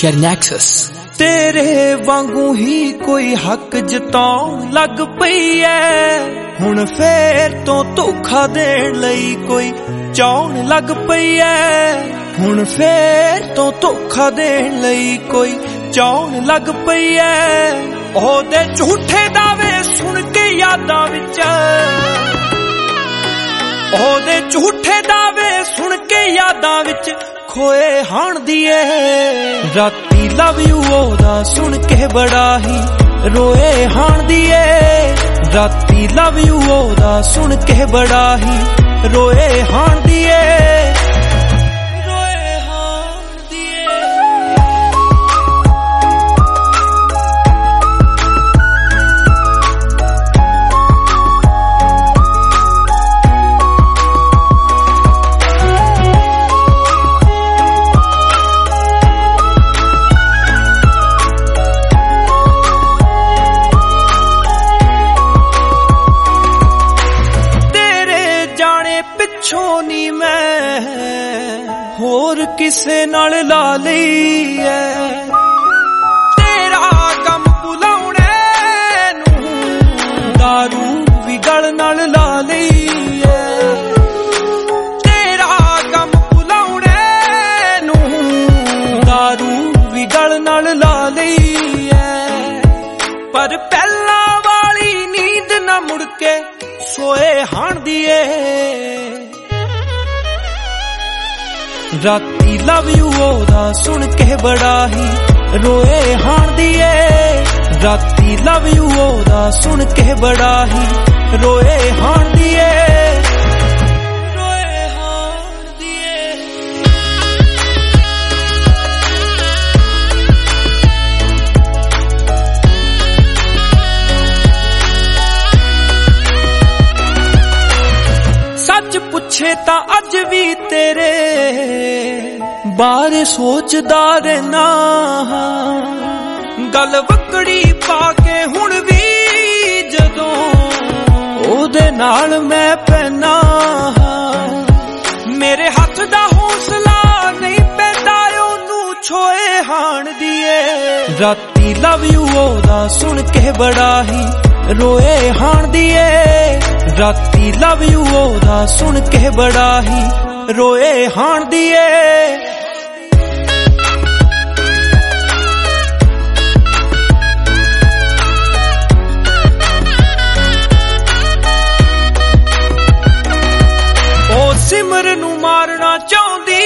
Shernexus तेरे वांगू ही कोई हक जताउण लग पई है हुण फेर तो धोखा देण लई कोई चाउण लग पई है हुण फेर तो धोखा देण लई कोई चाउण लग पई है ओहदे झूठे दावे सुन के यादां विच ओहदे झूठे दावे सुन के यादां विच खोए हाण दिए राती लव यू ओहदा सुन के बड़ा ही रोए हाण दिए राती लव यू ओहदा सुन के बड़ा ही रोए हाण दिए पिछों नी मैं होर किसे नाल ला लई है तेरा गम भुलाउणे नूं दारू भी गल नाल ला लई है तेरा गम भुलाउणे नूं दारू भी गल नाल ला लई है पर पहला वाली नींद ना मुड़ के सोए हाण दिए राती लव यू ओहदा सुन के बड़ा ही रोए हाण दिए राती लव यू ओहदा सुन के बड़ा ही रोए हाण दिए रोए हाण दिए सच पुछे ता अज भी तेरे बारे सोचदा रहना गल वकड़ी पाके हुण भी जदों ओहदे नाल मैं पैना मेरे हाथ दा हौसला नहीं पैंदा ओनू छोए हाण दिए राती लव यू ओहदा सुन के बड़ा ही रोए हाण दिए राती लव यू ओहदा सुन के बड़ा ही रोए हाण दिए ओ सिमर नू मारना चाहुंदी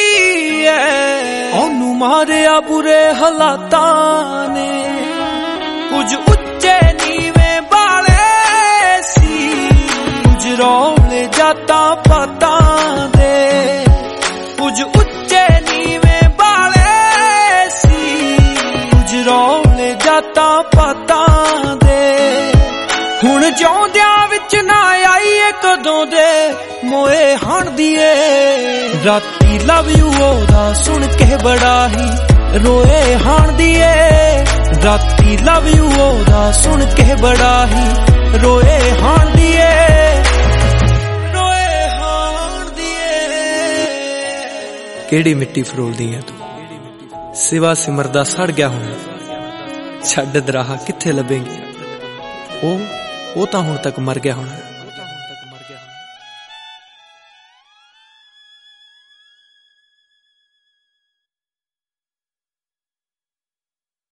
है ओनू मारिया बुरे हालातां ने कुछ उच्चे नीवे बाले सी कुछ रौले जाता पता दे कुछ उच्चे नीवे बाले सी कुछ रौले जाता पता दे हुण जिउंदियां विच ना आई कदों दे मोए हाण दिए राती लव यू ओहदा सुन के बड़ा ही रोए हाण दिए राती लव यू ओहदा सुन के बड़ा ही रोए हाण दिए रोए हाण दिए केड़ी मिट्टी फरोलदी है तू सिवा सिमरदा सड़ गया हुण छड्ड दराहा किथे लभेंगी ओ तां हुण तक मर गया होना।